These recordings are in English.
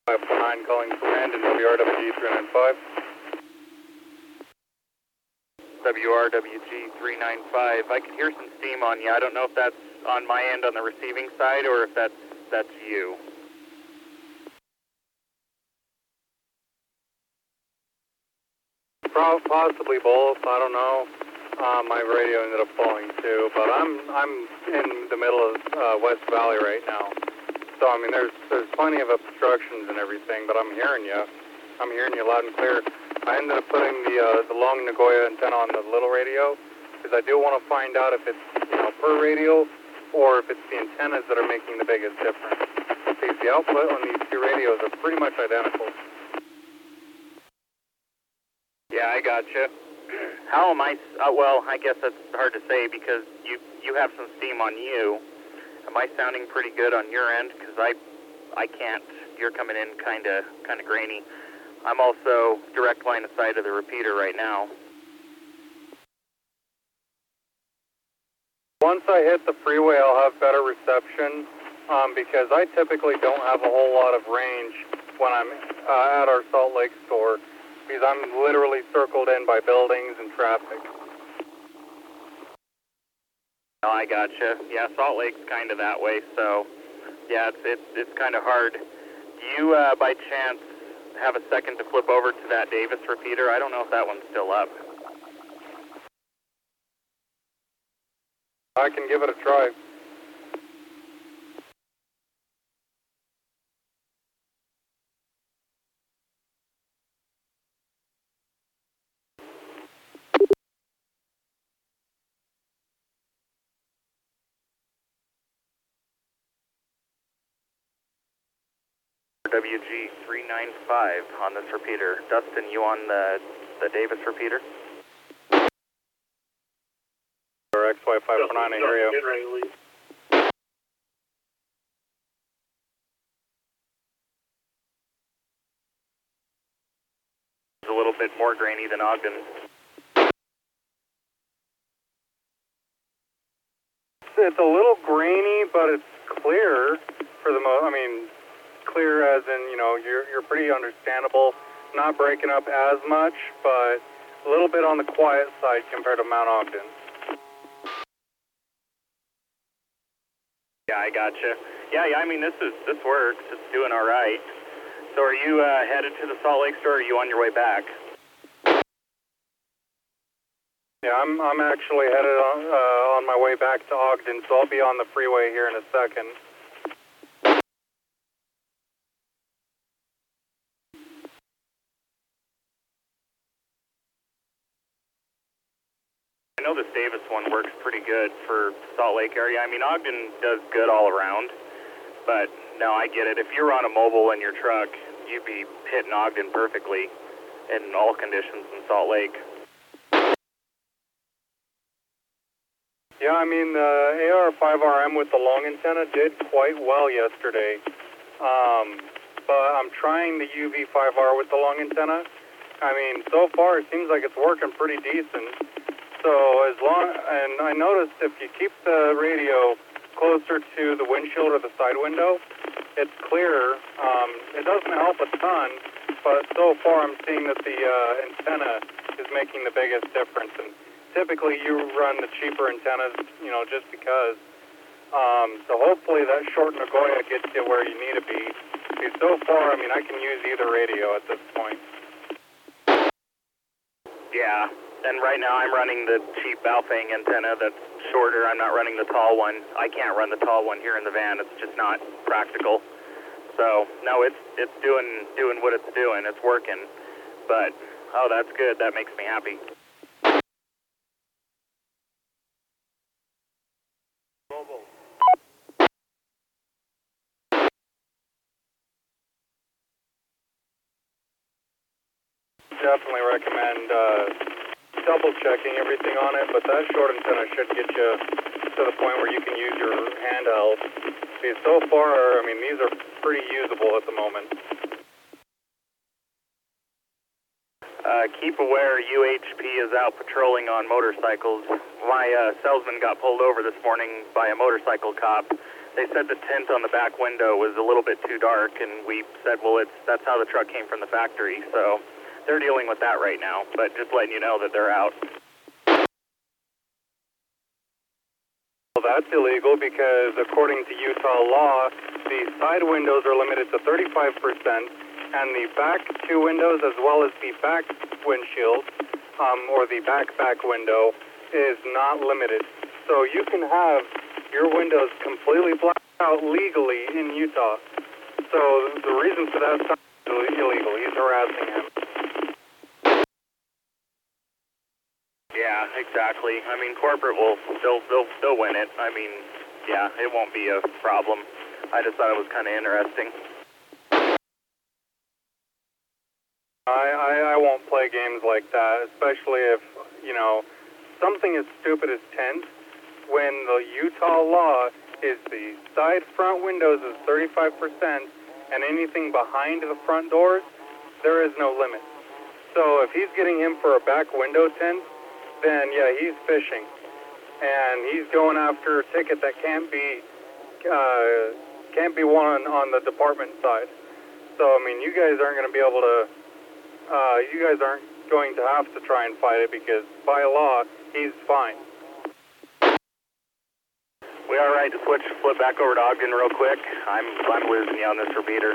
549 calling for Brandon, WRWG 395. WRWG 395. I can hear some steam on you. I don't know if that's on my end on the receiving side or if that's you. Possibly both. I don't know. My radio ended up falling too, but I'm in the middle of West Valley right now. So I mean, there's plenty of obstructions and everything, but I'm hearing you. I'm hearing you loud and clear. I ended up putting the long Nagoya antenna on the little radio because I do want to find out if it's per radio or if it's the antennas that are making the biggest difference. Because the output on these two radios are pretty much identical. Yeah, I gotcha. How am I? Well, I guess that's hard to say because you have some steam on you. Am I sounding pretty good on your end? Because I can't. You're coming in kind of grainy. I'm also direct line of sight of the repeater right now. Once I hit the freeway, I'll have better reception because I typically don't have a whole lot of range when I'm at our Salt Lake store because I'm literally circled in by buildings and traffic. Oh, I gotcha. Yeah, Salt Lake's kind of that way, so yeah, it's kind of hard. Do you, by chance, have a second to flip over to that Davis repeater? I don't know if that one's still up. I can give it a try. WG 395 on this repeater. Dustin, you on the Davis repeater? Or XY 549, I hear you. It's a little bit more grainy than Ogden. It's a little grainy, but it's clear for the most. I mean, clear as in you're pretty understandable. Not breaking up as much, but a little bit on the quiet side compared to Mount Ogden. Yeah, I gotcha. Yeah, I mean this works. It's doing all right. So are you headed to the Salt Lake store, or are you on your way back? Yeah, I'm actually headed on my way back to Ogden, so I'll be on the freeway here in a second. I know this Davis one works pretty good for Salt Lake area. I mean, Ogden does good all around, but no, I get it. If you're on a mobile in your truck, you'd be hitting Ogden perfectly in all conditions in Salt Lake. Yeah, I mean, the AR5RM with the long antenna did quite well yesterday, but I'm trying the UV5R with the long antenna. I mean, so far it seems like it's working pretty decent. So and I noticed if you keep the radio closer to the windshield or the side window, it's clearer. It doesn't help a ton, but so far I'm seeing that the antenna is making the biggest difference. And typically you run the cheaper antennas, just because. So hopefully that short Nagoya gets you where you need to be. Because so far, I mean, I can use either radio at this point. Yeah. And right now I'm running the cheap Baofeng antenna that's shorter. I'm not running the tall one. I can't run the tall one here in the van. It's just not practical. So no, it's doing what it's doing. It's working. But oh, that's good. That makes me happy. Mobile. Definitely recommend double checking everything on it, but that short antenna should get you to the point where you can use your handheld. See, so far, I mean, these are pretty usable at the moment. Keep aware, UHP is out patrolling on motorcycles. My salesman got pulled over this morning by a motorcycle cop. They said the tint on the back window was a little bit too dark, and we said, well, that's how the truck came from the factory, so they're dealing with that right now, but just letting you know that they're out. Well, that's illegal because according to Utah law, the side windows are limited to 35%, and the back two windows as well as the back windshield, or the back window, is not limited. So you can have your windows completely blacked out legally in Utah. So the reason for that is illegal. He's harassing him. Yeah, exactly. I mean, corporate will they'll win it. I mean, yeah, it won't be a problem. I just thought it was kind of interesting. I won't play games like that, especially if, you know, something as stupid as tint, when the Utah law is the side front windows is 35% and anything behind the front doors, there is no limit. So if he's getting him for a back window tint, then yeah, he's fishing. And he's going after a ticket that can't be won on the department side. So, I mean, you guys aren't going to be able to, you guys aren't going to have to try and fight it because by law, he's fine. We all right to flip back over to Ogden real quick? I'm losing you on this repeater.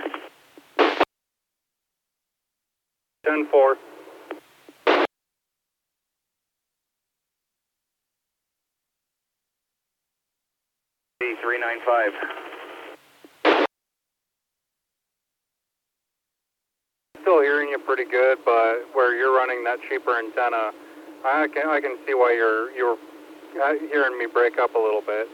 10-4. B395. Still hearing you pretty good, but where you're running that cheaper antenna, I can see why you're hearing me break up a little bit.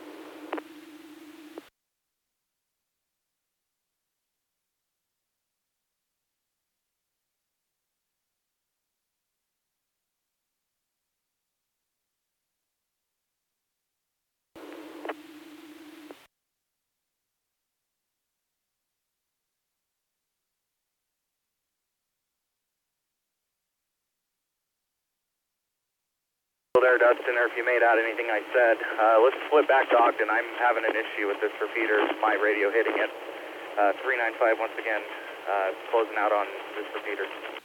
There, Dustin, or if you made out anything I said. Let's flip back to Ogden. I'm having an issue with this repeater, my radio hitting it. 395 once again, closing out on this repeater.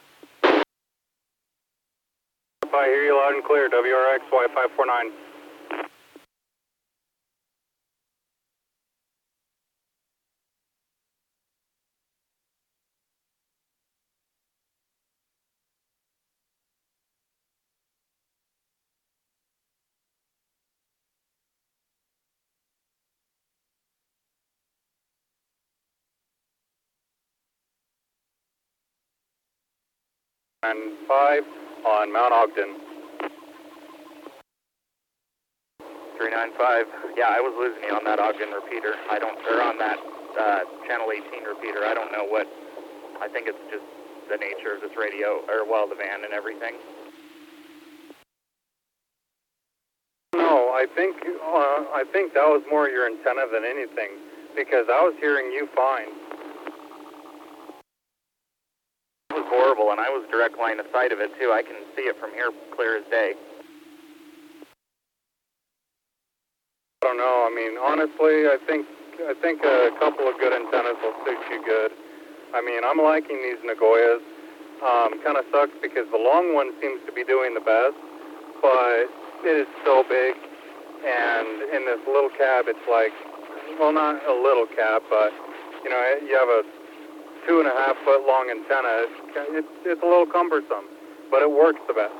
I hear you loud and clear, WRX Y549. And 5 on Mount Ogden. 395. Yeah, I was losing you on that Ogden repeater. Or on that channel 18 repeater. I don't know what. I think it's just the nature of this radio, or well, the van and everything. No, I think that was more your antenna than anything, because I was hearing you fine. It was horrible, and I was direct line of sight of it too. I can see it from here clear as day. I don't know. I mean, honestly, I think a couple of good antennas will suit you good. I mean, I'm liking these Nagoyas. Kind of sucks because the long one seems to be doing the best, but it is so big, and in this little cab, it's like, well, not a little cab, but you know, you have a 2.5 foot long antenna. It's a little cumbersome, but it works the best.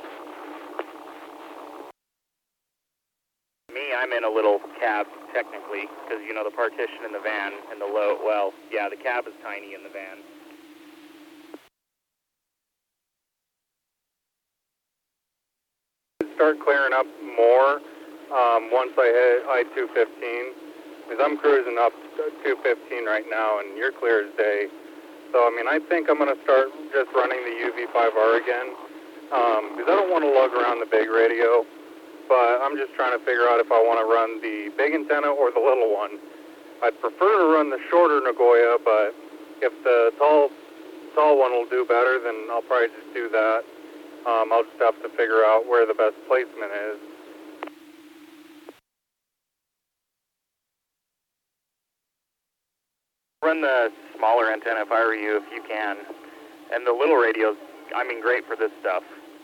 Me, I'm in a little cab, technically, because, you know, the partition in the van and the low, well, yeah, the cab is tiny in the van. Start clearing up more once I hit I-215, because I'm cruising up 215 right now, and you're clear as day. So, I mean, I think I'm going to start just running the UV5R again, because I don't want to lug around the big radio. But I'm just trying to figure out if I want to run the big antenna or the little one. I'd prefer to run the shorter Nagoya, but if the tall one will do better, then I'll probably just do that. I'll just have to figure out where the best placement is. run the smaller antenna if I were you, if you can. And the little radio's, I mean, great for this stuff.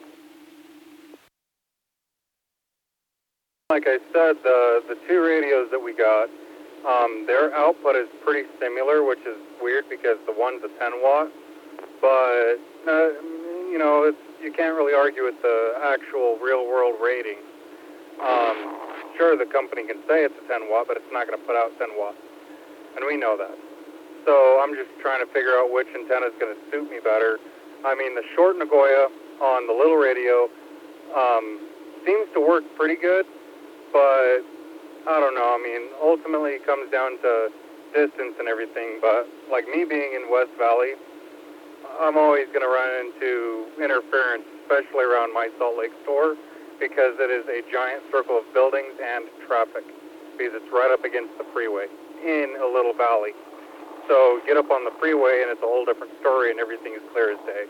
Like I said, the two radios that we got, their output is pretty similar, which is weird because the one's a 10 watt, but you know, you can't really argue with the actual real world rating. Sure, the company can say it's a 10 watt, but it's not going to put out 10 watts, and we know that. So I'm just trying to figure out which antenna is going to suit me better. I mean, the short Nagoya on the little radio seems to work pretty good, but I don't know. I mean, ultimately it comes down to distance and everything, but like me being in West Valley, I'm always going to run into interference, especially around my Salt Lake store, because it is a giant circle of buildings and traffic, because it's right up against the freeway in a little valley. So get up on the freeway and it's a whole different story and everything is clear as day.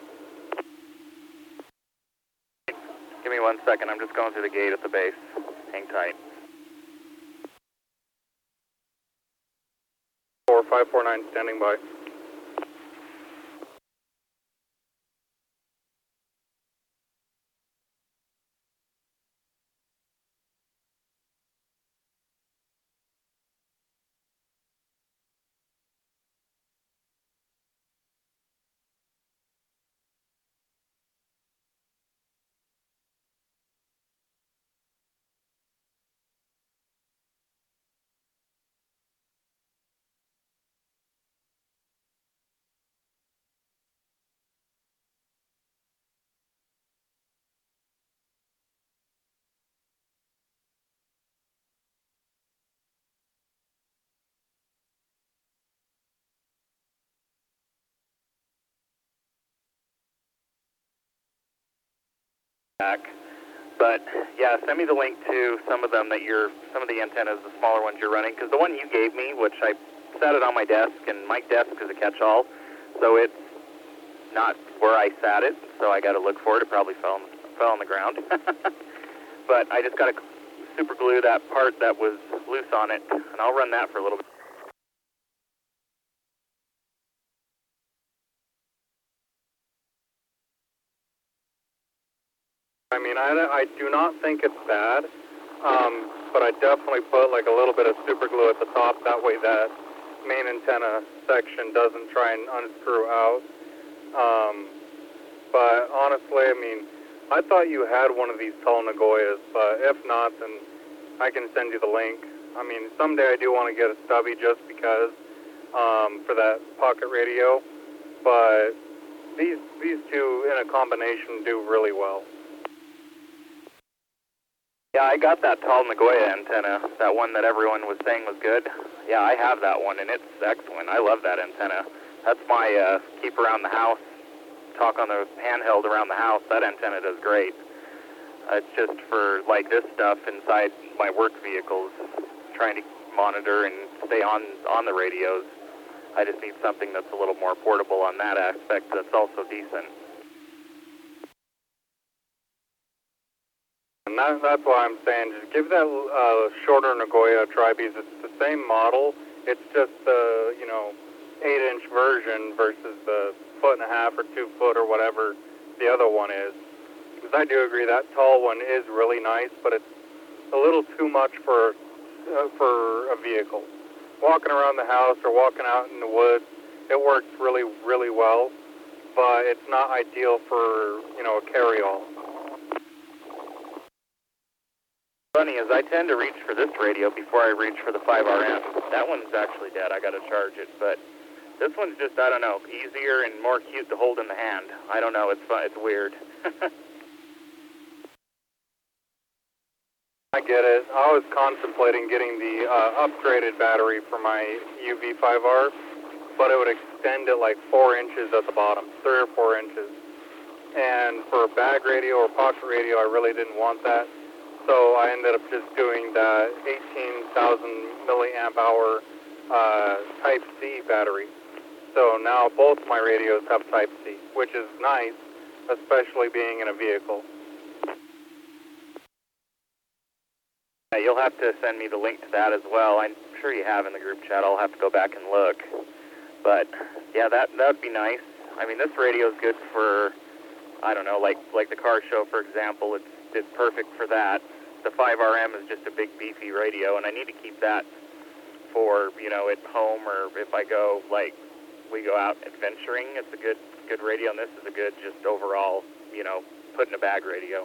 Give me 1 second. I'm just going through the gate at the base. Hang tight. 4549 standing by. Back. But yeah, send me the link to some of them some of the antennas, the smaller ones you're running, because the one you gave me, which I sat it on my desk, and my desk is a catch-all, so it's not where I sat it, so I got to look for it. It probably fell on the ground. But I just got to super glue that part that was loose on it, and I'll run that for a little bit. I mean, I do not think it's bad, but I definitely put like a little bit of super glue at the top. That way that main antenna section doesn't try and unscrew out. But honestly, I mean, I thought you had one of these tall Nagoyas, but if not, then I can send you the link. I mean, someday I do want to get a stubby just because, for that pocket radio, but these two in a combination do really well. Yeah, I got that tall Nagoya antenna, that one that everyone was saying was good. Yeah, I have that one, and it's excellent. I love that antenna. That's my keep around the house, talk on the handheld around the house. That antenna does great. It's just for, like, this stuff inside my work vehicles, trying to monitor and stay on the radios. I just need something that's a little more portable on that aspect that's also decent. And that's why I'm saying just give that shorter Nagoya a try, because it's the same model. It's just the 8-inch version versus the 1.5 or 2 foot or whatever the other one is. Because I do agree that tall one is really nice, but it's a little too much for a vehicle. Walking around the house or walking out in the woods, it works really, really well, but it's not ideal for a carry-all. Funny is I tend to reach for this radio before I reach for the 5RM. That one's actually dead. I got to charge it, but this one's just, I don't know, easier and more cute to hold in the hand. I don't know. It's fun. It's weird. I get it. I was contemplating getting the upgraded battery for my UV5R, but it would extend it like 4 inches at the bottom, 3 or 4 inches. And for a bag radio or pocket radio, I really didn't want that. So I ended up just doing the 18,000 milliamp hour Type-C battery. So now both my radios have Type-C, which is nice, especially being in a vehicle. Yeah, you'll have to send me the link to that as well. I'm sure you have in the group chat. I'll have to go back and look. But yeah, that would be nice. I mean, this radio is good for, I don't know, like the car show, for example. It's perfect for that. The 5RM is just a big beefy radio, and I need to keep that for, you know, at home, or if I go, like, we go out adventuring. It's a good radio, and this is a good just overall, you know, put in a bag radio.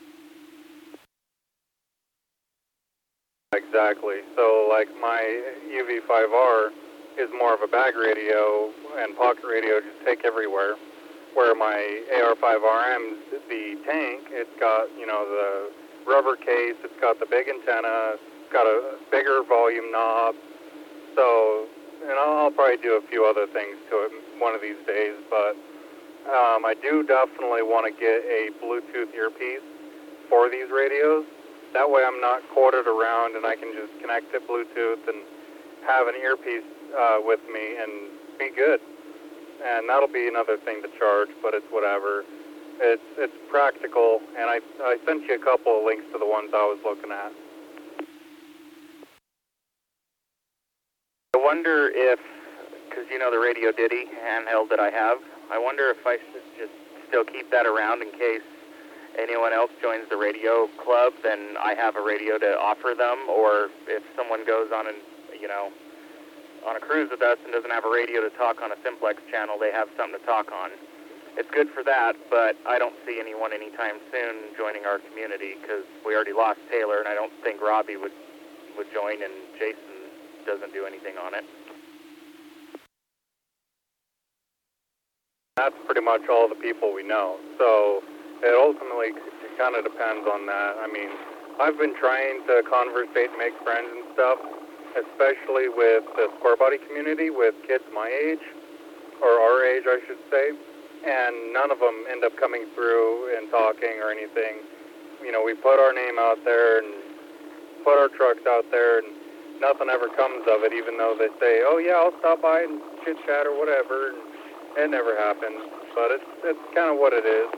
Exactly. So, like, my UV5R is more of a bag radio and pocket radio, just take everywhere. Where my AR5RM, the tank, it's got, you know, the rubber case, it's got the big antenna, it's got a bigger volume knob. So, and I'll probably do a few other things to it one of these days, but I do definitely want to get a Bluetooth earpiece for these radios. That way I'm not quartered around and I can just connect to Bluetooth and have an earpiece with me and be good. And that'll be another thing to charge, but it's whatever. It's practical, and I sent you a couple of links to the ones I was looking at. I wonder if, because you know the Radio Ditty handheld that I have, I wonder if I should just still keep that around in case anyone else joins the radio club, then I have a radio to offer them, or if someone goes on on a cruise with us and doesn't have a radio to talk on a simplex channel, they have something to talk on. It's good for that, but I don't see anyone anytime soon joining our community because we already lost Taylor, and I don't think Robbie would join, and Jason doesn't do anything on it. That's pretty much all the people we know. So it ultimately kind of depends on that. I mean, I've been trying to conversate and make friends and stuff, especially with the Square Body community, with kids my age, or our age, I should say, and none of them end up coming through and talking or anything. You know, we put our name out there and put our trucks out there, and nothing ever comes of it, even though they say, oh yeah, I'll stop by and chit-chat or whatever, and it never happens. But it's kind of what it is.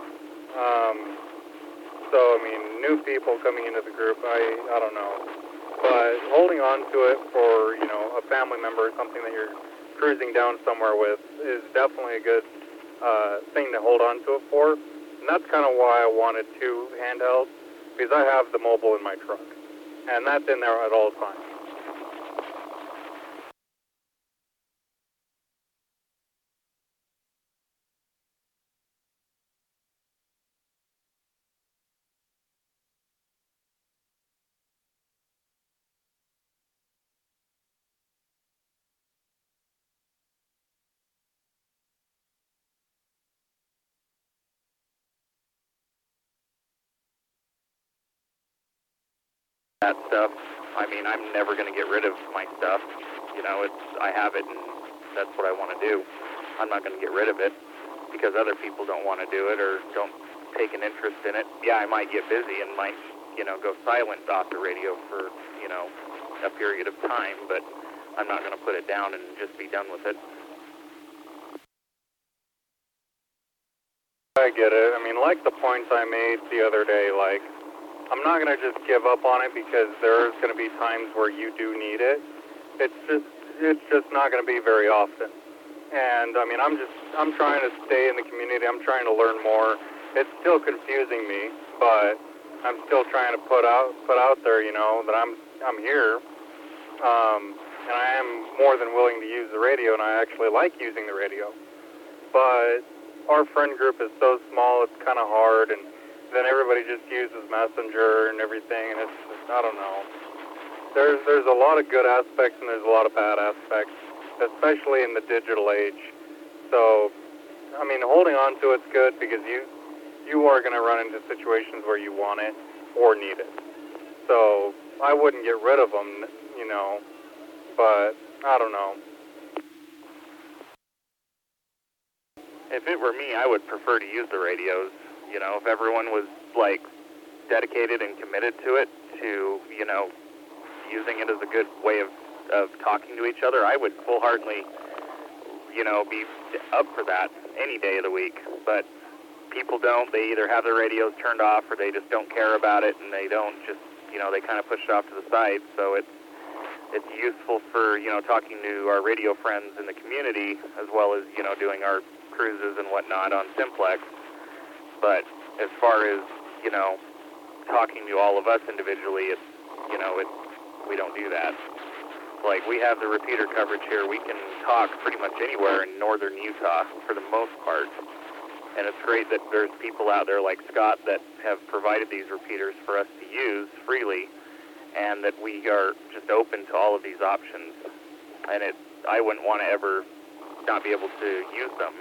So, I mean, new people coming into the group, I don't know. But holding on to it for, you know, a family member or something that you're cruising down somewhere with is definitely a good thing to hold on to it for. And that's kind of why I wanted two handhelds, because I have the mobile in my truck. And that's in there at all times. That stuff, I mean, I'm never going to get rid of my stuff. You know, I have it, and that's what I want to do. I'm not going to get rid of it because other people don't want to do it or don't take an interest in it. Yeah, I might get busy and might, you know, go silent off the radio for, you know, a period of time, but I'm not going to put it down and just be done with it. I get it. I mean, like the points I made the other day, like, I'm not going to just give up on it because there's going to be times where you do need it. It's just not going to be very often. And, I mean, I'm trying to stay in the community. I'm trying to learn more. It's still confusing me, but I'm still trying to put out there, you know, that I'm here. And I am more than willing to use the radio, and I actually like using the radio. But our friend group is so small, it's kind of hard, and then everybody just uses Messenger and everything, and it's just, I don't know. There's a lot of good aspects and there's a lot of bad aspects, especially in the digital age. So, I mean, holding on to it's good because you are going to run into situations where you want it or need it. So, I wouldn't get rid of them, you know, but I don't know. If it were me, I would prefer to use the radios. You know, if everyone was, like, dedicated and committed to it, to, you know, using it as a good way of talking to each other, I would full-heartedly, you know, be up for that any day of the week. But people don't. They either have their radios turned off or they just don't care about it, and they don't just, you know, they kind of push it off to the side. So it's useful for, talking to our radio friends in the community, as well as, doing our cruises and whatnot on Simplex. But as far as, talking to all of us individually, it's, we don't do that. Like, we have the repeater coverage here. We can talk pretty much anywhere in northern Utah for the most part. And it's great that there's people out there like Scott that have provided these repeaters for us to use freely, and that we are just open to all of these options. And I wouldn't want to ever not be able to use them.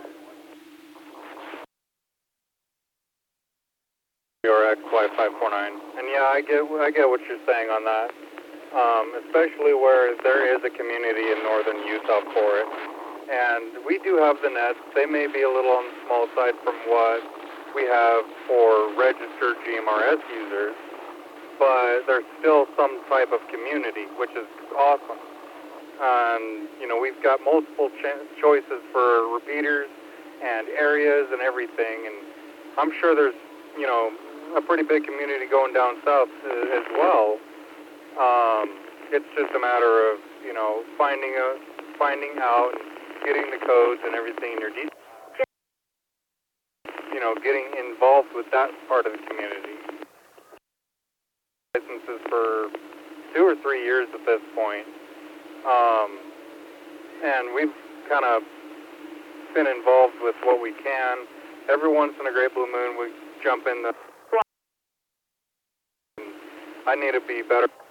RX Y549. And yeah, I get what you're saying on that. Especially where there is a community in northern Utah for it. And we do have the nets. They may be a little on the small side from what we have for registered GMRS users, but there's still some type of community, which is awesome. And, we've got multiple choices for repeaters and areas and everything, and I'm sure there's, a pretty big community going down south as well. It's just a matter of, finding out, getting the codes and everything in your details. Getting involved with that part of the community. Licenses for 2 or 3 years at this point. And we've kind of been involved with what we can. Every once in a great blue moon, we jump in the... I need to be better.